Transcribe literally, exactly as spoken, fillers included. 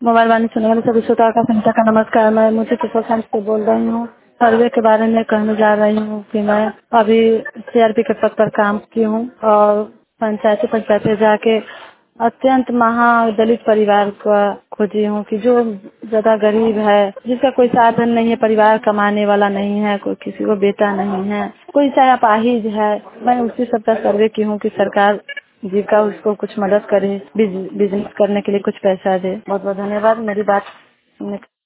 Mobile वाणी सुनने वाले सभी श्रोताओं का संख्या का नमस्कार। मैं मुझे किसान से बोल रही हूँ। सर्वे के बारे में कहने जा रही हूँ कि मैं अभी सीआरपी के पद पर काम की हूँ और पंचायती पंचायत में जाके अत्यंत महा दलित परिवार का खोजी हूँ कि जो ज्यादा गरीब है, जिसका कोई साधन नहीं है, परिवार कमाने वाला नहीं है, कोई किसी को बेटा नहीं है, कोई चाहे अपाहिज है। मैं उसी सबका सर्वे की हूँ कि सरकार जीविका उसको कुछ मदद करे, बिज, बिजनेस करने के लिए कुछ पैसा दे। बहुत बहुत धन्यवाद मेरी बात सुनने